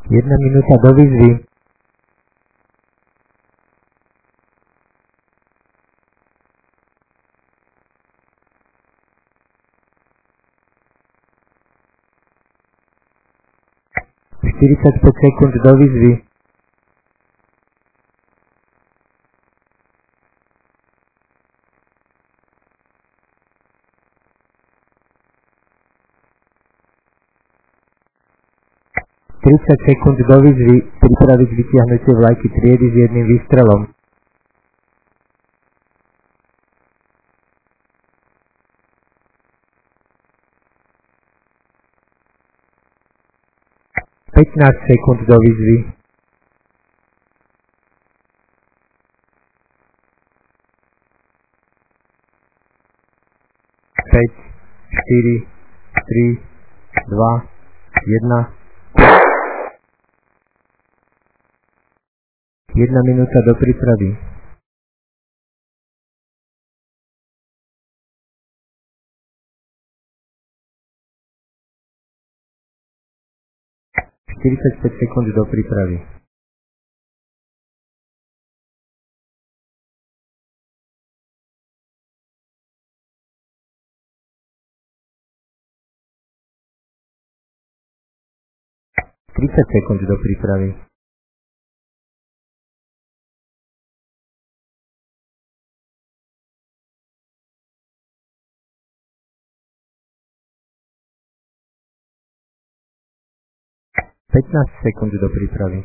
1 minúta do výzvy. 45 sekúnd do výzvy. 30 sekúnd do výzvy. Pripraviť vytiahnutie vlajky triedy s jedným výstrelom. 15 sekúnd do výzvy. 5, 4, 3, 2, 1. 1 minúta do prípravy. 45 sekúnd do prípravy. 30 sekúnd do prípravy. 15 sekúnd do prípravy.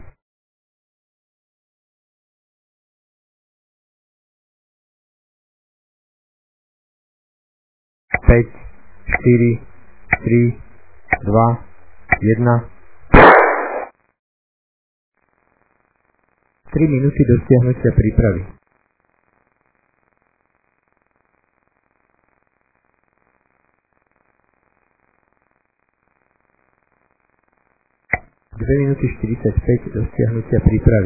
5, 4, 3, 2, 1. 3 minúty do stiahnutia prípravy. 2 minúty 45 do stiahnutia prípravy.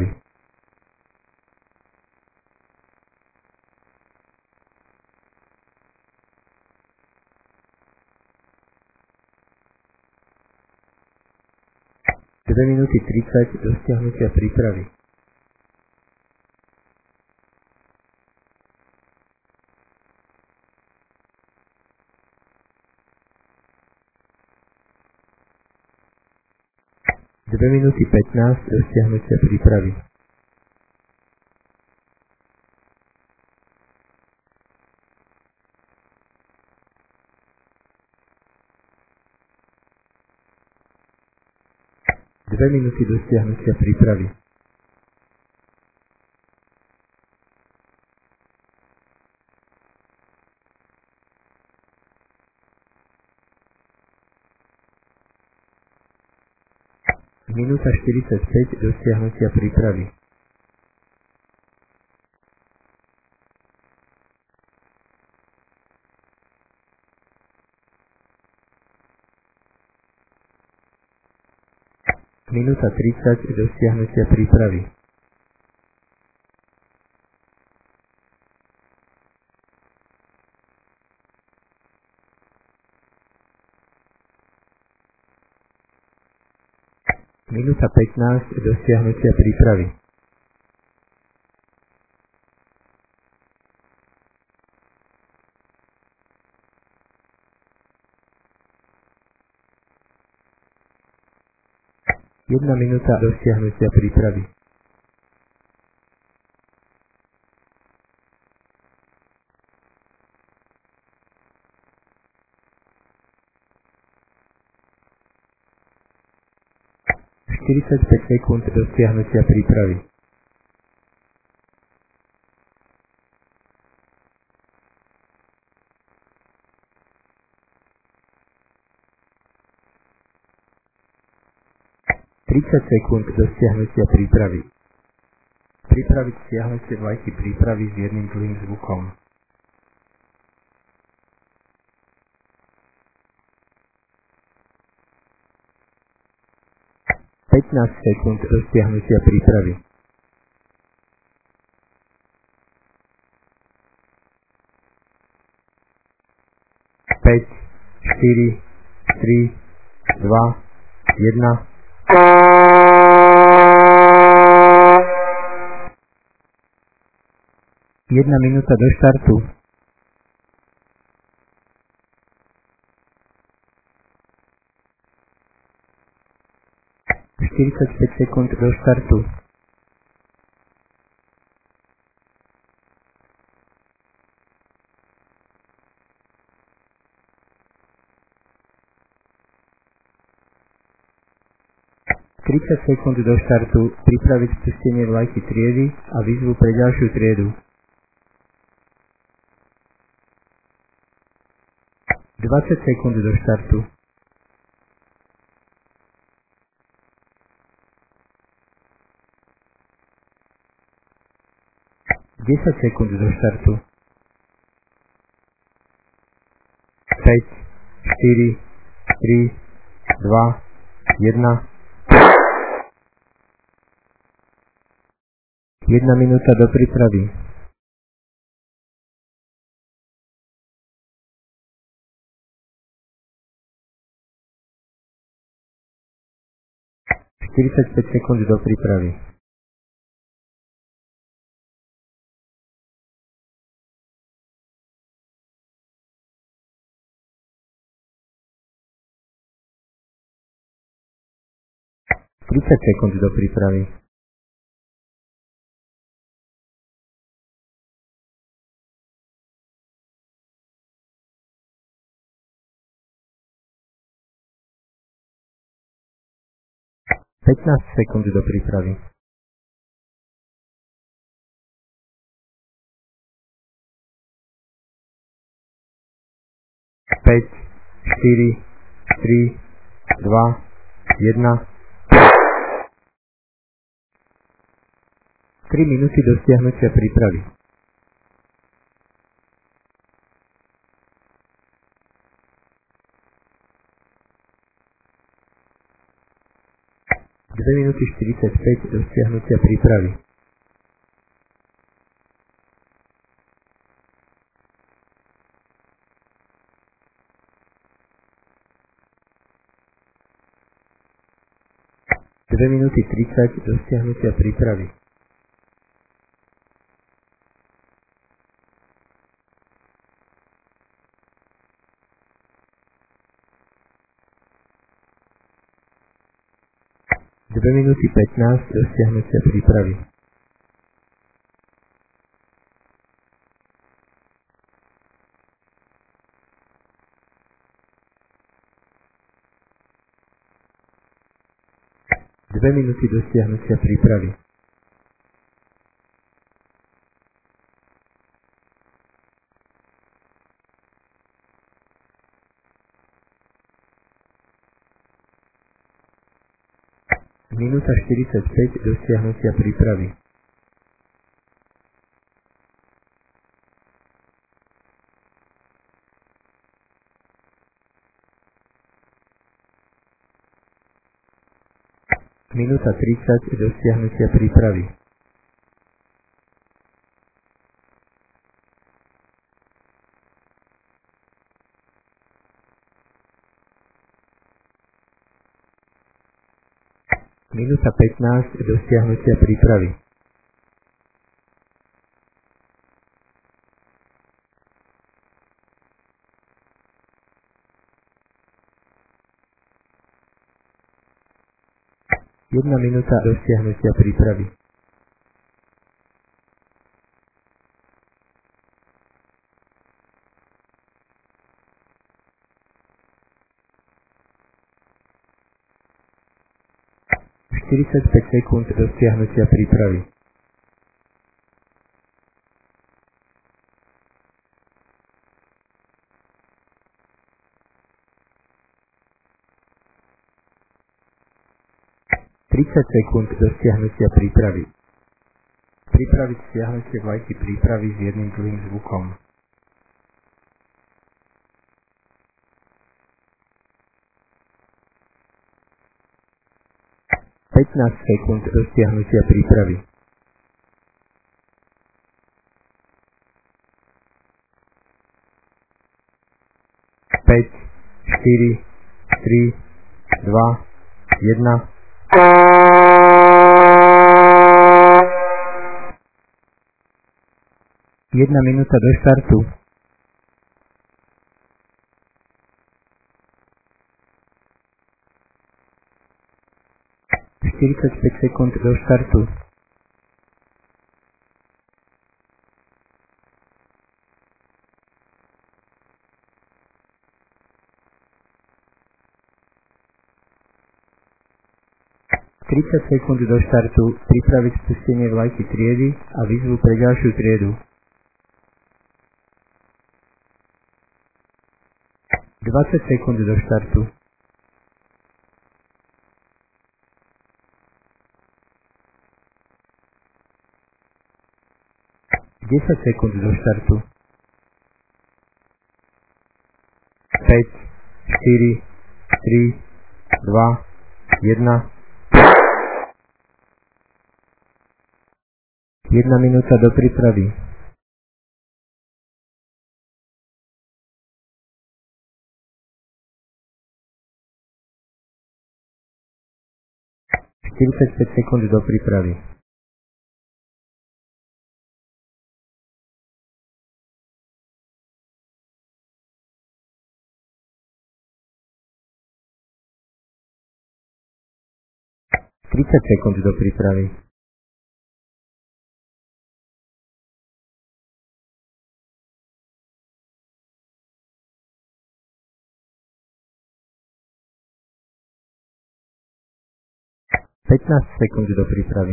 2 minúty 30 do stiahnutia prípravy. 2 minúty 15 do stiahnutia prípravy. 2 minúty do stiahnutia prípravy. 1 minúta 45 do stiahnutia prípravy. 1 minúta 30 do stiahnutia prípravy. 1 minúta 15 do stiahnutia prípravy. 1 minúta do stiahnutia prípravy. 45 sekúnd do stiahnutia prípravy. 30 sekúnd do stiahnutia prípravy. Pripraviť stiahnutie vlajky prípravy s jedným dlhým zvukom. 15 sekúnd do stiahnutia prípravy. 5, 4, 3, 2, 1. 1 minúta do štartu. 45 sekúnd do štartu. 30 sekúnd do štartu. Pripraviť spustenie vlajky triedy a výzvu pre ďalšiu triedu. 20 sekúnd do štartu. 10 sekúnd do štartu. 5, 4, 3, 2, 1. 1 minúta do prípravy. 45 sekúnd do prípravy. 30 sekúnd do prípravy. 15 sekúnd do prípravy. 5, 4, 3, 2, 1. 3 minúty do stiahnutia prípravy. 2 minúty 45 do stiahnutia prípravy. 2 minúty 30 do stiahnutia prípravy. 2 minúty 15 do stiahnutia prípravy. 2 minúty do stiahnutia prípravy. 1 minúta 45 do stiahnutia prípravy. 1 minúta 30 do stiahnutia prípravy. 1 minúta 15 do stiahnutia prípravy. 1 minúta do stiahnutia prípravy. 45 sekúnd do stiahnutia prípravy. 30 sekúnd do stiahnutia prípravy. Pripraviť stiahnutie vlajky prípravy s jedným dlhým zvukom. 15 sekúnd do stiahnutia prípravy. 5, 4, 3, 2, 1. 1 minúta do štartu. 45 sekúnd do štartu. 30 sekúnd do štartu. Pripraviť spustenie vlajky triedy a výzvu pre ďalšiu triedu. 20 sekúnd do štartu. 10 sekúnd do štartu. 5, 4, 3, 2, 1. 1 minúta do prípravy. 45 sekúnd do prípravy. 30 sekúnd do prípravy. 15 sekúnd do prípravy.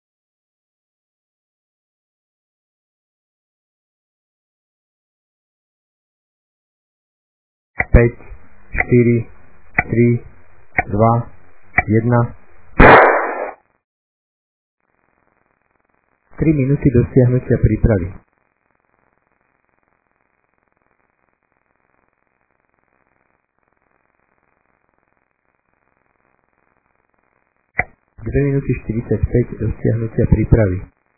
5, 4, 3, 2, 1. 3 minúty do stiahnutia prípravy. 2 minúty 45 do stiahnutia prípravy.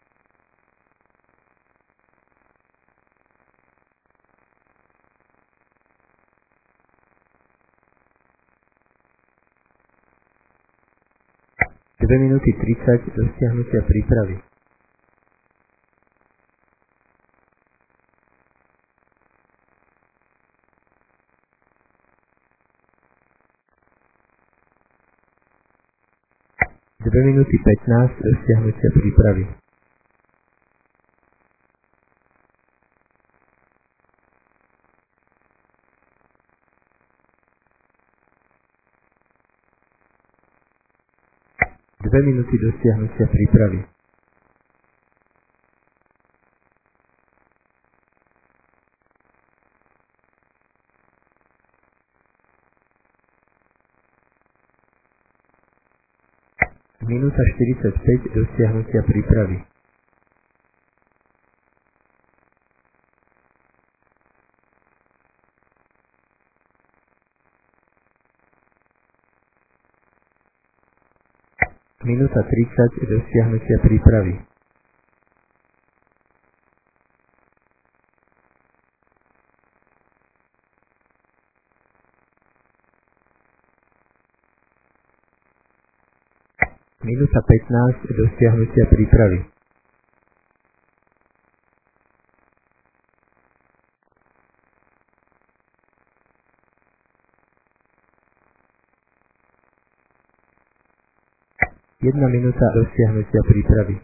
2 minúty 30 do stiahnutia prípravy. 2 minúty 15 do stiahnutia prípravy. 2 minúty do stiahnutia prípravy. 1 minúta 45 do stiahnutia prípravy. 1 minúta 30 do stiahnutia prípravy. 1 minúta 15 do stiahnutia prípravy. 1 minúta do stiahnutia prípravy.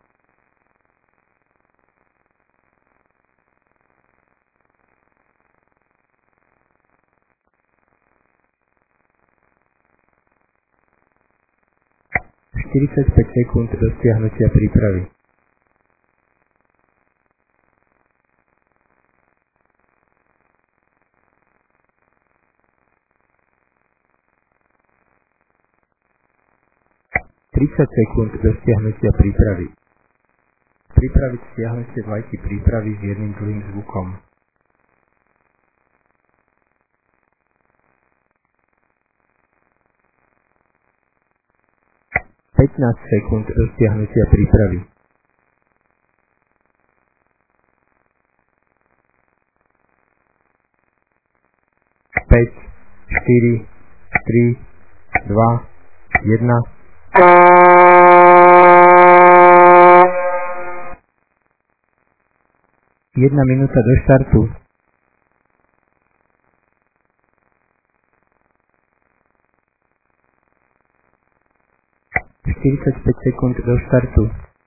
45 sekúnd do stiahnutia prípravy. 30 sekúnd do stiahnutia prípravy. Pripraviť stiahnutie vlajky prípravy s jedným dlhým zvukom. 15 sekúnd do stiahnutia prípravy. 5, 4, 3, 2, 1. 1 1 minúta do štartu. 45 sekúnd do štartu.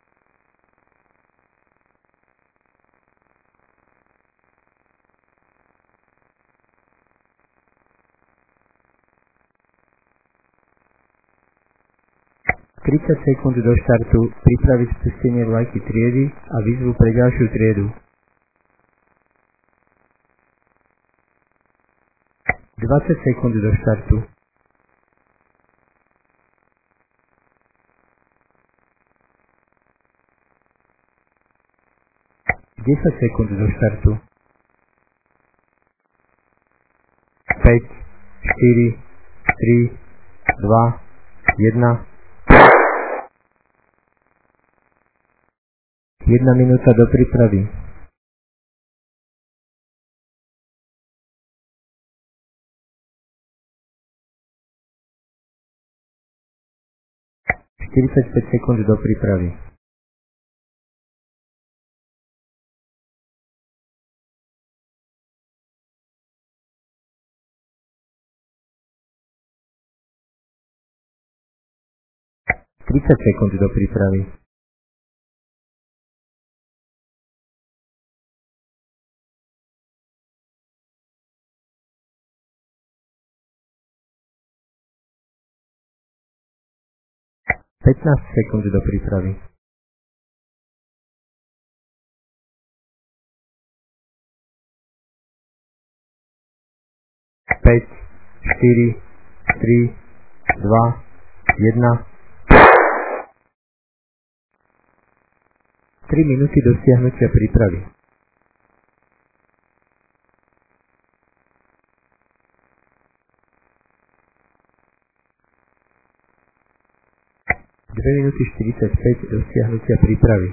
30 sekúnd do štartu. Pripraviť spustenie vlajky triedy a výzvu pre ďalšiu triedu. 20 sekúnd do štartu. 10 sekúnd do štartu. 5, 4, 3, 2, 1. 1 minúta do prípravy. 45 sekúnd do prípravy. 30 sekúnd do prípravy. 15 sekúnd do prípravy. 5, 4, 3, 2, 1. 3 minúty do stiahnutia prípravy. 2 minúty 45 do stiahnutia prípravy.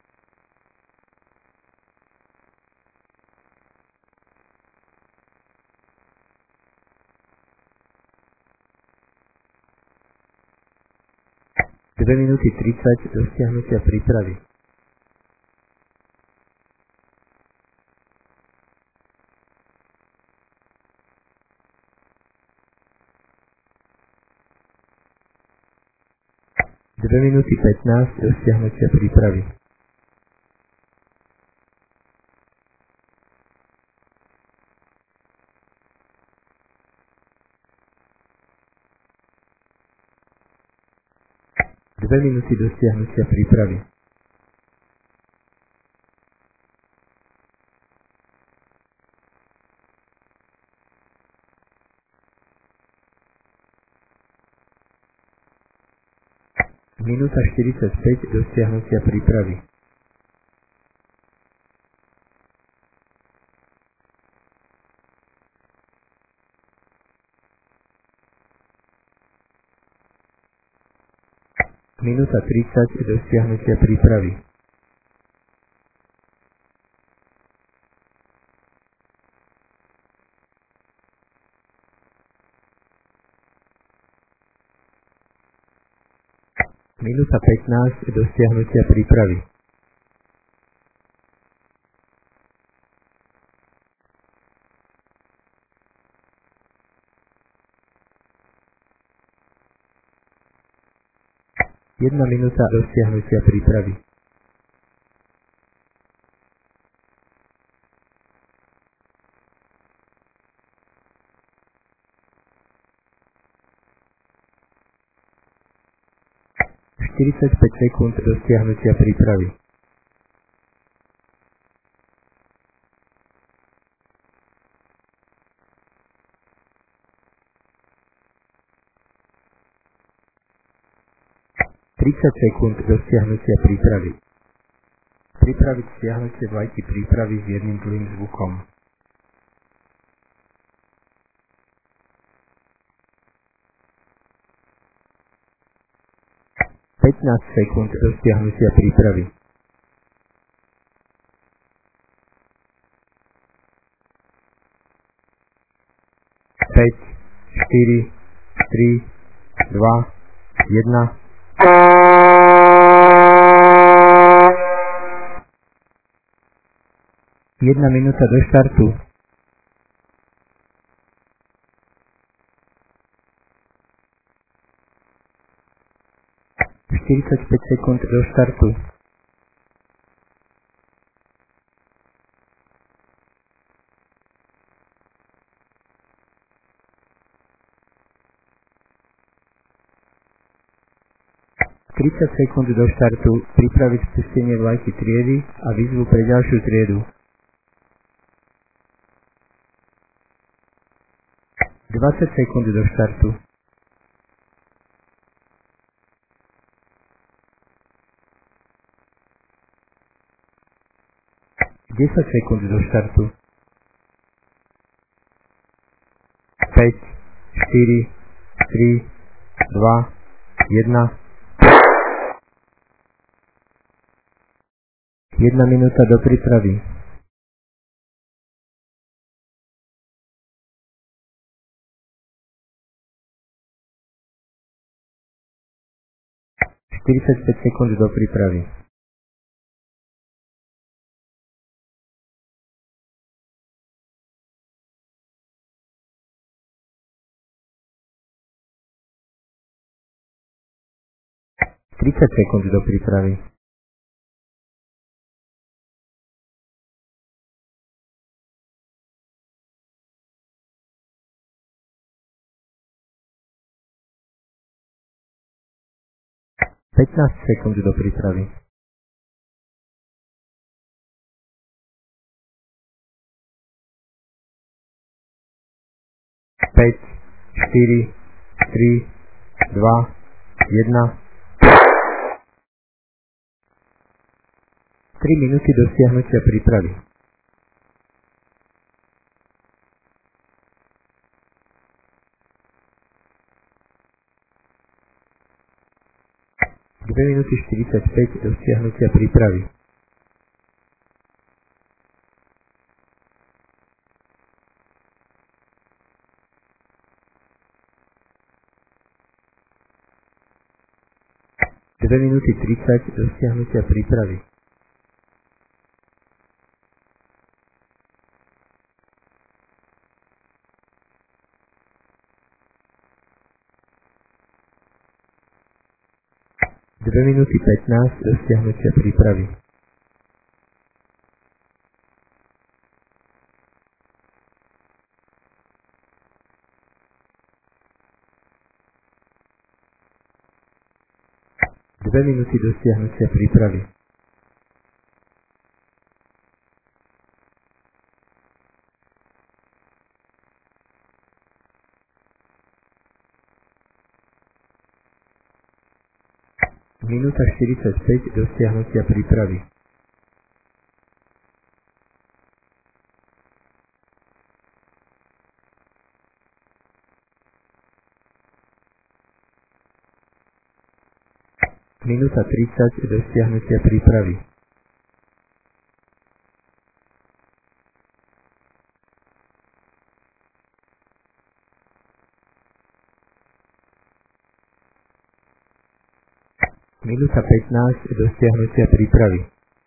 2 minúty 30 do stiahnutia prípravy. 2 minúty 15 do stiahnutia prípravy. 2 minúty do stiahnutia prípravy. 1 minúta 45 do stiahnutia prípravy. 1 minúta 30 do stiahnutia prípravy. 1 minúta 15 do stiahnutia prípravy. 1 minúta do stiahnutia prípravy. 45 sekúnd do stiahnutia prípravy. 30 sekúnd do stiahnutia prípravy. Pripraviť stiahnutie vlajky prípravy s jedným dlhým zvukom. 15 sekúnd do stiahnutia prípravy. 5, 4, 3, 2, 1. 1 1 minúta do štartu. 45 sekúnd do štartu. 30 sekúnd do štartu. Pripraviť spustenie vlajky triedy a výzvu pre ďalšiu triedu. 20 sekúnd do štartu. 10 sekúnd do štartu. 5, 4, 3, 2, 1. 1 minúta do prípravy. 45 sekúnd do prípravy. 30 sekúnd do prípravy. 15 sekúnd do prípravy. 5, 4, 3, 2, 1. 3 minúty dosiahnutia prípravy. 2 minúty 45 dosiahnutia prípravy. 2 minúty 30 dosiahnutia prípravy. 2 minúty 15 dosiahnutia prípravy. 2 minúty dosiahnutia prípravy. 1 minúta 45 dosiahnutia prípravy. 1 minúta 30 dosiahnutia prípravy. 1 minúta 15 dosiahnutia prípravy.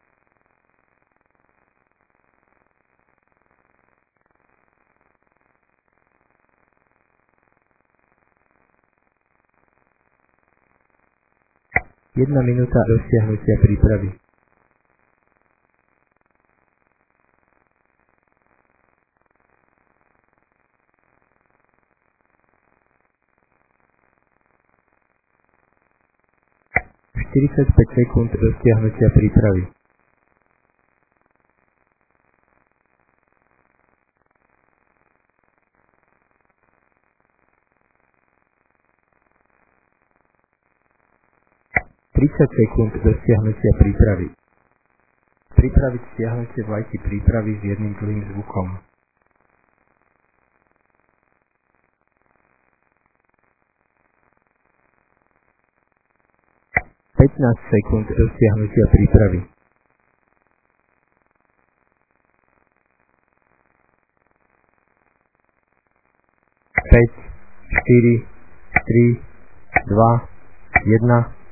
1 minúta dosiahnutia prípravy. 45 sekúnd dosiahnutia prípravy. 30 sekúnd dosiahnutia prípravy. Pripraviť stiahnutie vlajky prípravy s jedným dlhým zvukom. 15 sekúnd dosiahnutia prípravy. 5, 4, 3, 2, 1.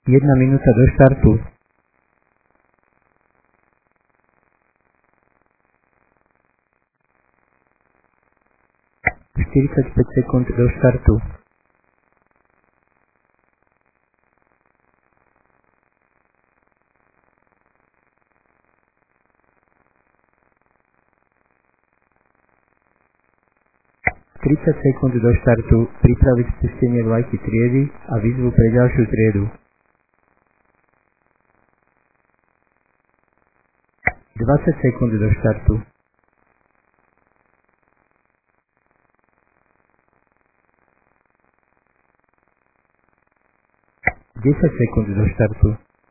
1 minúta do štartu. 45 sekúnd do štartu. 30 sekúnd do štartu, pripraviť spustenie vlajky triedy a výzvu pre ďalšiu triedu. 20 sekúnd do štartu. 10 sekúnd do štartu.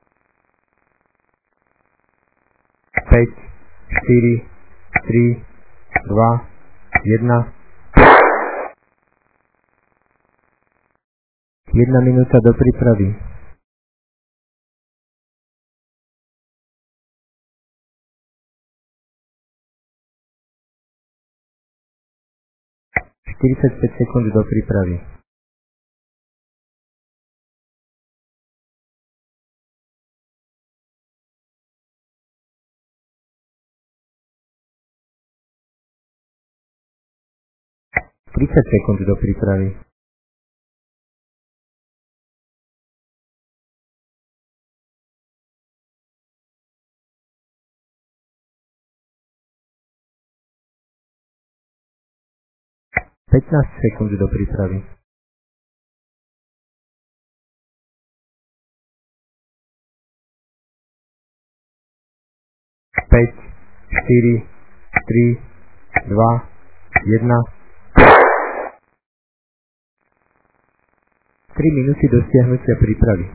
5, 4, 3, 2, 1. 1 minúta do prípravy. Štyridsaťpäť sekúnd do prípravy. 30 sekúnd do prípravy. 15 sekúnd do prípravy. 5, 4, 3, 2, 1. 3 minúty do stiahnutia prípravy.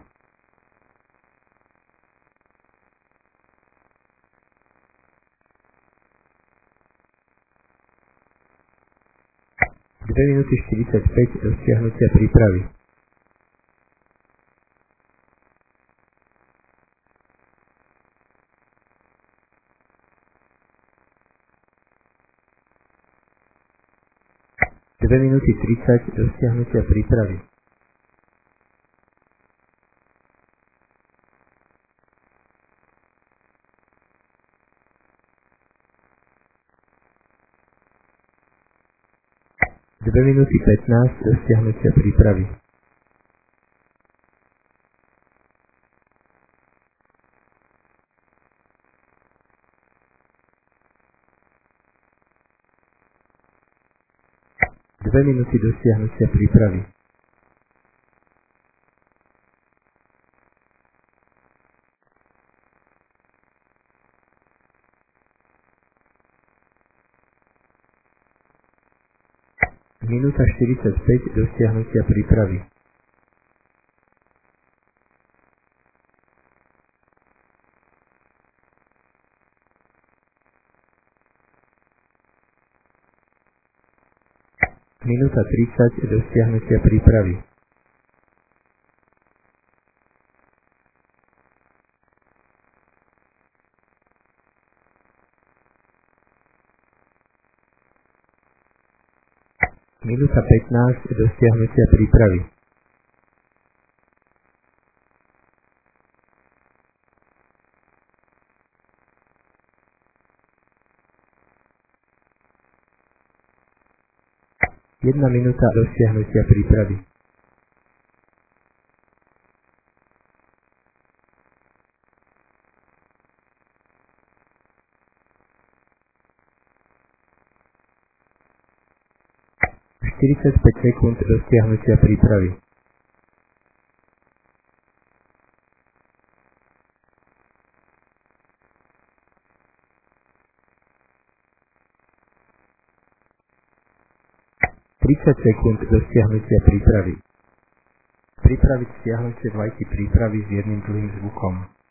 Dve minúty 45 do stiahnutia prípravy. 2 minúty 30 do stiahnutia prípravy. 2 minúty 15 do stiahnutia prípravy. 2 minúty do stiahnutia prípravy. 1 minúta 45 do stiahnutia prípravy. 1 minúta 30 do stiahnutia prípravy. 1 minúta 15 do stiahnutia prípravy. 1 minúta do stiahnutia prípravy. 45 sekúnd do stiahnutia prípravy. 30 sekúnd do stiahnutia prípravy. Pripraviť stiahnutie vlajky prípravy s jedným dlhým zvukom.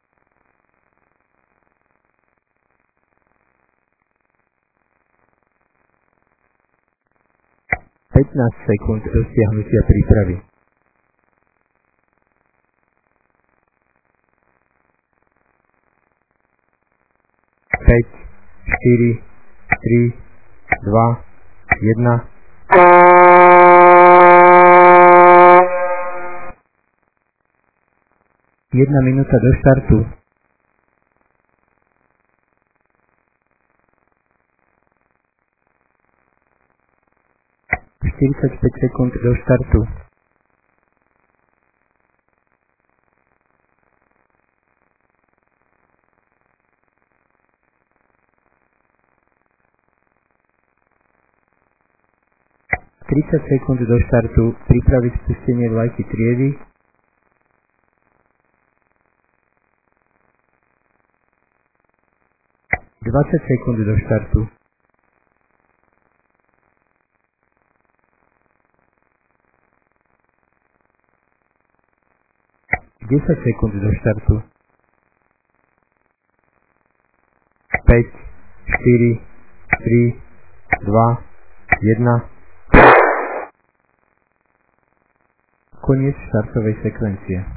15 sekúnd do stiahnutia prípravy. 5, 4, 3, 2, 1. 1 minúta do štartu. 45 sekúnd do štartu. 30 sekúnd do štartu. Pripraviť spustenie vlajky triedy. 20 sekúnd do štartu. 10 sekúnd do štartu. 5, 4, 3, 2, 1. Koniec štartovej sekvencie.